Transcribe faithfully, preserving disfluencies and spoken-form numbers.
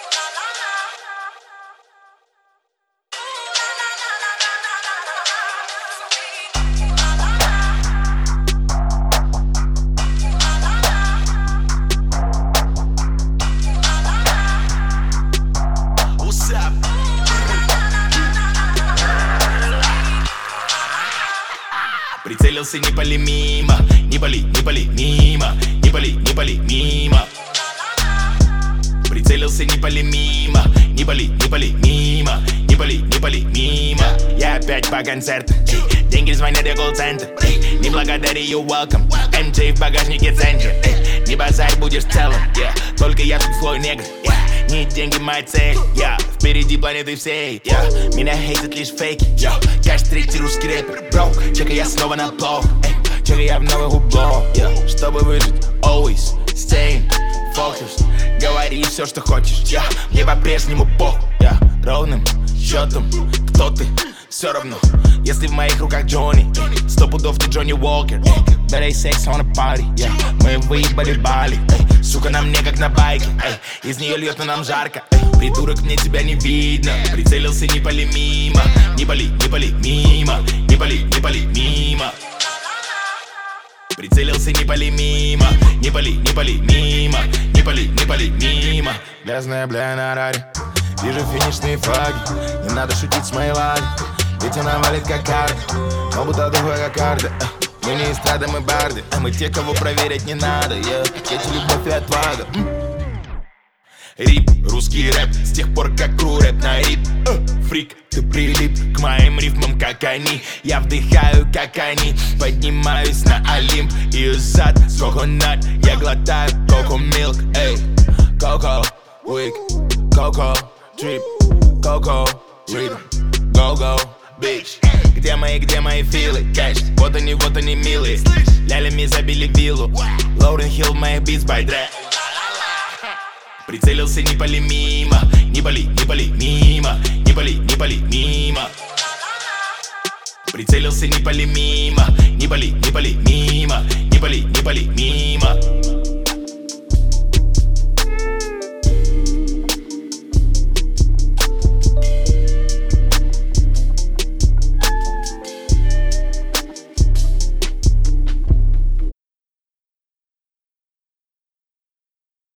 Прицелился, не пали мимо, не пали, не пали мимо, не пали, не пали мимо. Прицелился, не пали мимо, не пали, не пали мимо, не пали, не пали мимо. Я опять по концерту, деньги звонят, я колл-центр. Не благодари, you welcome, эм джей в багажнике центр. Не базарь, будешь целым, yeah. Только я тут свой негр, yeah. Не деньги моя цель, yeah. Впереди планеты всей, yeah. Меня хейтят лишь фейки, yeah. Кэш третий русский рэпер, бро. Чекай, я снова на плов, эй. Чекай, я в новых убло, yeah. Чтобы выжить, always staying focused. Говори все, что хочешь, yeah. Мне по-прежнему пох, yeah. Ровным счетом, кто ты, все равно. Если в моих руках Джонни, сто пудов ты Джонни Уокер. Better sex on a party, yeah. Мы выебали Бали, эй. Сука, нам не как на байке, эй. Из нее льет, но нам жарко, эй. Придурок, мне тебя не видно. Прицелился, не пали мимо, не пали, не пали мимо, не пали, не пали мимо. Прицелился, не пали мимо, не пали, не пали мимо, не пали, не пали мимо. Грязная бля на раре, вижу финишные флаги. Не надо шутить с моей лаги, ведь она валит как карта, но будто другой как карта. Мы не эстрада, мы барды, мы те, кого проверять не надо, yeah. Эти любовь и отвага. Рип, русский рэп, с тех пор как кру рэп на рип. uh, Фрик, ты прилип к моим рифмам, как они. Я вдыхаю, как они. Поднимаюсь на Олимп и зад коконат. Я глотаю коко милк, эй. Коко, уик, коко, трип, коко, ритм, го-го, бич. Где мои, где мои филы, кэш? Вот они, вот они милые. Лялями забили виллу. Лоурен Хилл, моих битс by Dre. Прицелился, не пали мимо, не пали, не пали мимо, не пали, не пали мимо. Прицелился, не пали мимо, не пали, не пали мимо, не пали, не пали мимо.